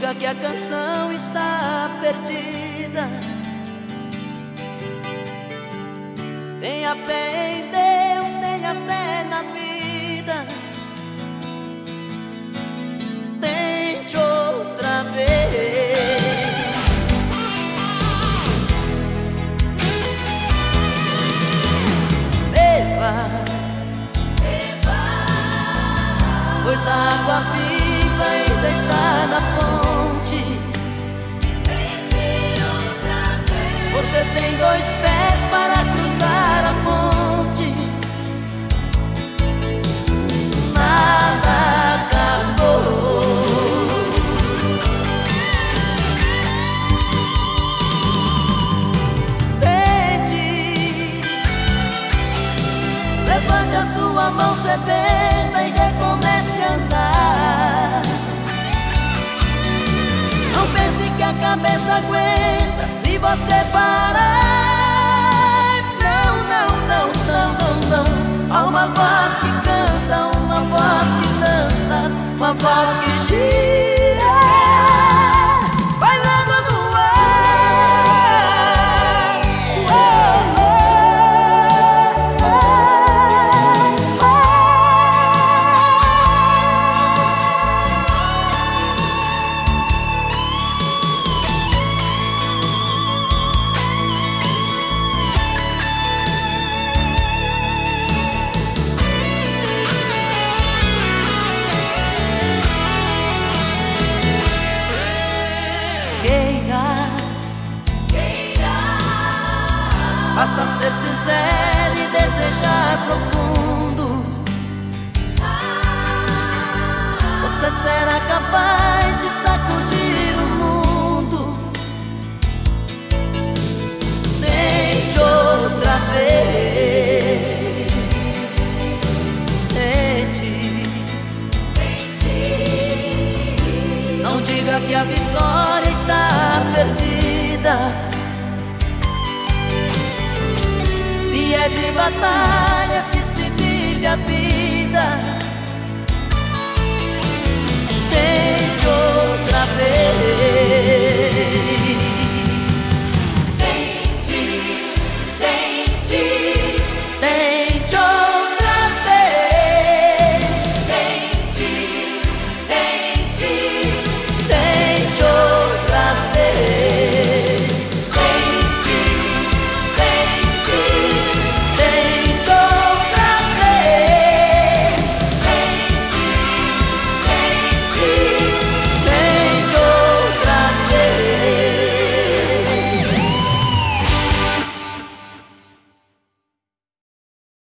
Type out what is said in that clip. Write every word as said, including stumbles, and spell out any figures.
diga que a canção está perdida. Tenha fé em Deus, tenha fé na vida. Tente outra vez. Beba, beba, pois a água viva ainda está na fonte. Tente outra vez. Você tem dois pés para cruzar a ponte. Nada acabou. Tente, levante a sua mão sedenta e recomece a andar. Não pense que a cabeça aguenta se você parar. Não, não, não, não, não, não. Há uma voz que canta, uma voz que dança, uma voz que gira, bailando no ar. Oh, oh, oh, oh. Basta ser sincero e desejar profundo. Você será capaz de sacudir o mundo. Tente outra vez. Tente. Não diga que a vitória está perdida. Se é de batalhas que se vive a vida, tente